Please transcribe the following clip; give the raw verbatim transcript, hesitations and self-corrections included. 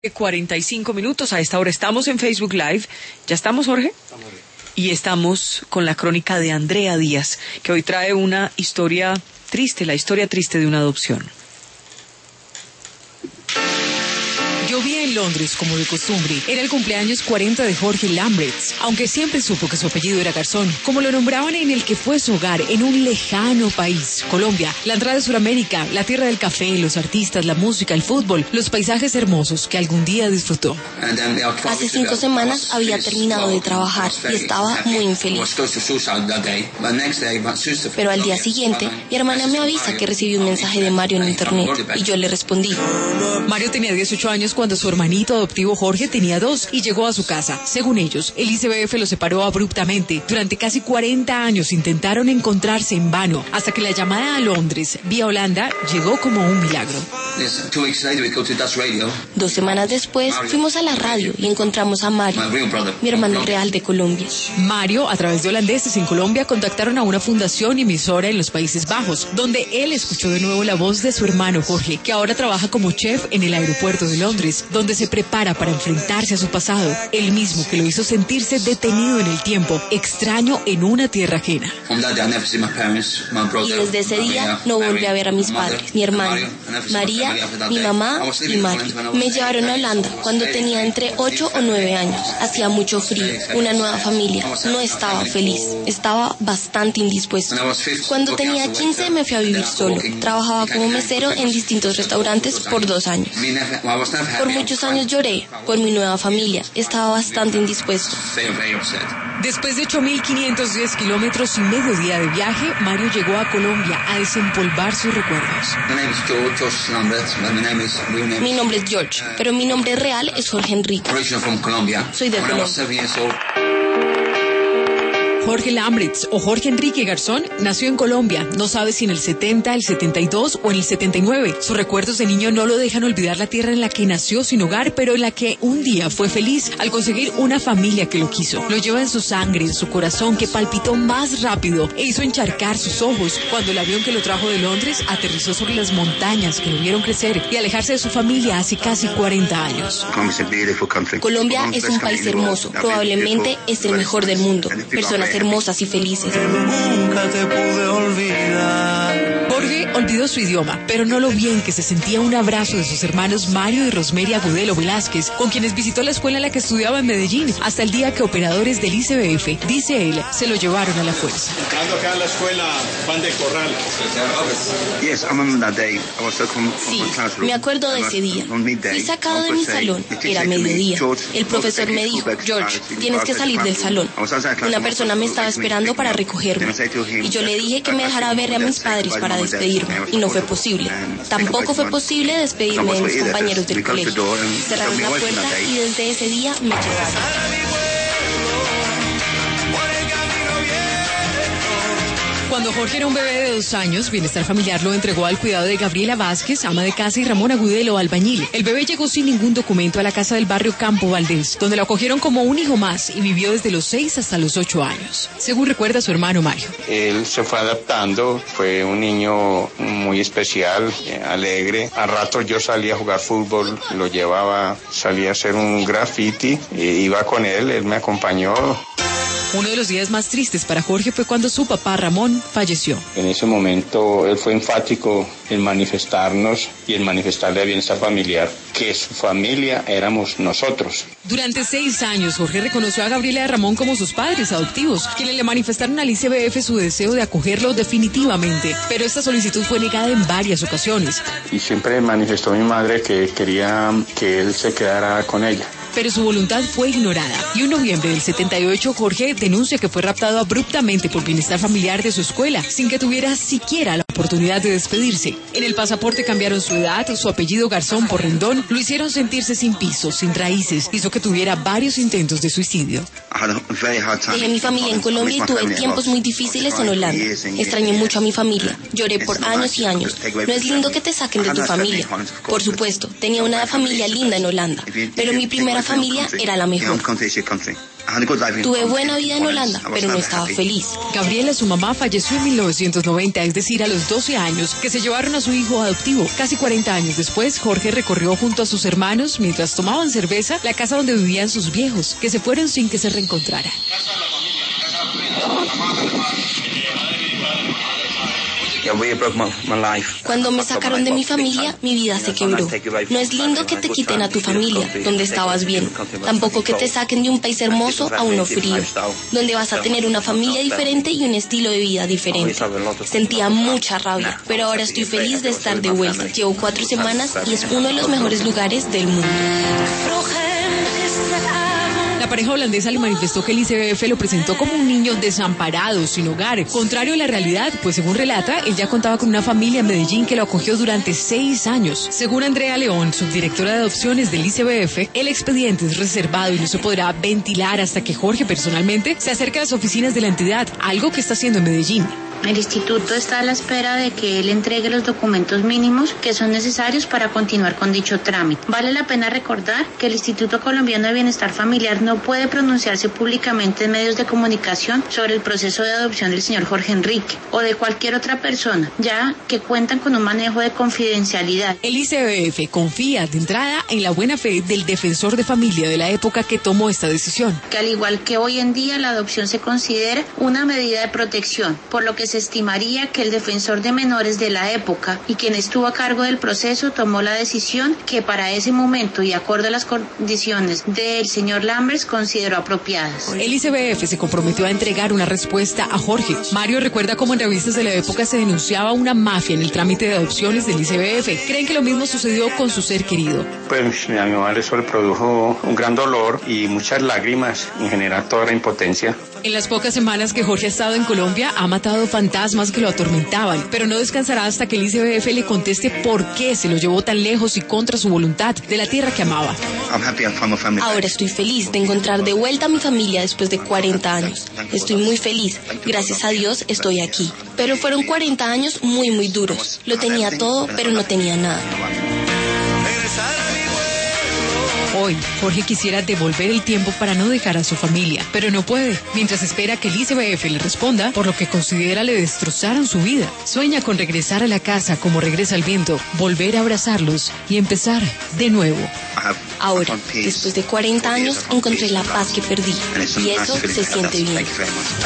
cuarenta y cinco minutos, a esta hora estamos en Facebook Live. ¿Ya estamos, Jorge? Estamos bien. Y estamos con la crónica de Andrea Díaz, que hoy trae una historia triste, la historia triste de una adopción. Llovía en Londres, como de costumbre. Era el cumpleaños cuarenta de Jorge Lambretts, aunque siempre supo que su apellido era Garzón, como lo nombraban en el que fue su hogar, en un lejano país, Colombia, la entrada de Sudamérica, la tierra del café, los artistas, la música, el fútbol, los paisajes hermosos que algún día disfrutó. Hace cinco semanas había terminado de trabajar y estaba muy infeliz. Pero al día siguiente, mi hermana me avisa que recibió un mensaje de Mario en internet y yo le respondí. Mario tenía dieciocho años cuando su hermanito adoptivo Jorge tenía dos y llegó a su casa. Según ellos, el I C B F los separó abruptamente. Durante casi cuarenta años intentaron encontrarse en vano, hasta que la llamada a Londres, vía Holanda, llegó como un milagro. Dos semanas después, fuimos a la radio y encontramos a Mario, mi hermano real de Colombia. Mario, a través de holandeses en Colombia, contactaron a una fundación y emisora en los Países Bajos, donde él escuchó de nuevo la voz de su hermano Jorge, que ahora trabaja como chef en el aeropuerto de Londres, donde se prepara para enfrentarse a su pasado, el mismo que lo hizo sentirse detenido en el tiempo, extraño en una tierra ajena. Y desde ese día no volví a ver a mis padres, mi hermano, María, mi mamá y Mario. Me llevaron a Holanda cuando tenía entre ocho o nueve años. Hacía mucho frío, una nueva familia. No estaba feliz, estaba bastante indispuesto. Cuando tenía quince me fui a vivir solo. Trabajaba como mesero en distintos restaurantes por dos años. Por muchos años lloré por mi nueva familia. Estaba bastante indispuesto. Después de ocho mil quinientos diez kilómetros y medio día de viaje, Mario llegó a Colombia a desempolvar sus recuerdos. Mi nombre es George, pero mi nombre real es Jorge Enrique. Soy de Colombia. Jorge Lambretts, o Jorge Enrique Garzón, nació en Colombia. No sabe si en el setenta, el setenta y dos o en el setenta y nueve. Sus recuerdos de niño no lo dejan olvidar la tierra en la que nació sin hogar, pero en la que un día fue feliz al conseguir una familia que lo quiso. Lo lleva en su sangre, en su corazón, que palpitó más rápido e hizo encharcar sus ojos cuando el avión que lo trajo de Londres aterrizó sobre las montañas que lo vieron crecer y alejarse de su familia hace casi cuarenta años. Colombia es un país hermoso, probablemente es el mejor del mundo. Personas hermosas y felices. Nunca te pude olvidar. Jorge olvidó su idioma, pero no lo bien que se sentía un abrazo de sus hermanos Mario y Rosmery Agudelo Velázquez, con quienes visitó la escuela en la que estudiaba en Medellín, hasta el día que operadores del I C B F, dice él, se lo llevaron a la fuerza. Entrando acá a la escuela, pan de corral. Sí, me acuerdo de ese día. Fui sacado de mi salón, era mediodía. El profesor me dijo, George, tienes que salir del salón. Una persona me estaba esperando para recogerme y yo le dije que me dejara ver a mis padres para despedirme y no fue posible. Tampoco fue posible despedirme de mis compañeros del colegio. Cerraron la puerta y desde ese día me llevaron. Cuando Jorge era un bebé de dos años, Bienestar Familiar lo entregó al cuidado de Gabriela Vázquez, ama de casa, y Ramón Agudelo, albañil. El bebé llegó sin ningún documento a la casa del barrio Campo Valdés, donde lo acogieron como un hijo más y vivió desde los seis hasta los ocho años, según recuerda su hermano Mario. Él se fue adaptando, fue un niño muy especial, alegre. A ratos yo salía a jugar fútbol, lo llevaba, salía a hacer un graffiti, iba con él, él me acompañó. Uno de los días más tristes para Jorge fue cuando su papá Ramón falleció. En ese momento él fue enfático en manifestarnos y en manifestarle a Bienestar Familiar que su familia éramos nosotros. Durante seis años Jorge reconoció a Gabriela y a Ramón como sus padres adoptivos, quienes le manifestaron al I C B F su deseo de acogerlo definitivamente, pero esta solicitud fue negada en varias ocasiones. Y siempre manifestó mi madre que quería que él se quedara con ella. Pero su voluntad fue ignorada y en noviembre del setenta y ocho Jorge denuncia que fue raptado abruptamente por Bienestar Familiar de su escuela, sin que tuviera siquiera la oportunidad de despedirse. En el pasaporte cambiaron su edad, su apellido Garzón por Rendón, lo hicieron sentirse sin piso, sin raíces, hizo que tuviera varios intentos de suicidio. Dejé mi familia en Colombia y tuve tiempos muy difíciles en Holanda. Extrañé mucho a mi familia, lloré por años y años. No es lindo que te saquen de tu familia. Por supuesto, tenía una familia linda en Holanda, pero mi primera familia era la mejor. Tuve buena vida en Holanda, pero no estaba feliz. Gabriela, su mamá, falleció en mil novecientos noventa, es decir, a los doce años, que se llevaron a su hijo adoptivo. Casi cuarenta años después, Jorge recorrió junto a sus hermanos, mientras tomaban cerveza, la casa donde vivían sus viejos, que se fueron sin que se reencontraran. Cuando me sacaron de mi familia, mi vida se quebró. No es lindo que te quiten a tu familia, donde estabas bien. Tampoco que te saquen de un país hermoso a uno frío, donde vas a tener una familia diferente y un estilo de vida diferente. Sentía mucha rabia, pero ahora estoy feliz de estar de vuelta. Llevo cuatro semanas y es uno de los mejores lugares del mundo. La pareja holandesa le manifestó que el I C B F lo presentó como un niño desamparado, sin hogar. Contrario a la realidad, pues según relata, él ya contaba con una familia en Medellín que lo acogió durante seis años. Según Andrea León, subdirectora de adopciones del I C B F, el expediente es reservado y no se podrá ventilar hasta que Jorge personalmente se acerque a las oficinas de la entidad, algo que está haciendo en Medellín. El instituto está a la espera de que él entregue los documentos mínimos que son necesarios para continuar con dicho trámite. Vale la pena recordar que el Instituto Colombiano de Bienestar Familiar no puede pronunciarse públicamente en medios de comunicación sobre el proceso de adopción del señor Jorge Enrique o de cualquier otra persona, ya que cuentan con un manejo de confidencialidad. El I C B F confía de entrada en la buena fe del defensor de familia de la época que tomó esta decisión. Que al igual que hoy en día la adopción se considera una medida de protección, por lo que se estimaría que el defensor de menores de la época y quien estuvo a cargo del proceso tomó la decisión que para ese momento y acorde a las condiciones del señor Lambers consideró apropiadas. El I C B F se comprometió a entregar una respuesta a Jorge. Mario recuerda cómo en revistas de la época se denunciaba una mafia en el trámite de adopciones del I C B F. ¿Creen que lo mismo sucedió con su ser querido? Pues a mi madre eso le produjo un gran dolor y muchas lágrimas, en general toda la impotencia. En las pocas semanas que Jorge ha estado en Colombia, ha matado fantasmas que lo atormentaban, pero no descansará hasta que el I C B F le conteste por qué se lo llevó tan lejos y contra su voluntad de la tierra que amaba. Ahora estoy feliz de encontrar de vuelta a mi familia después de cuarenta años. Estoy muy feliz. Gracias a Dios estoy aquí. Pero fueron cuarenta años muy, muy duros. Lo tenía todo, pero no tenía nada. Hoy, Jorge quisiera devolver el tiempo para no dejar a su familia, pero no puede, mientras espera que el I C B F le responda por lo que considera le destrozaron su vida. Sueña con regresar a la casa como regresa el viento, volver a abrazarlos y empezar de nuevo. Ahora, después de cuarenta años, encontré la paz que perdí, y eso se siente bien.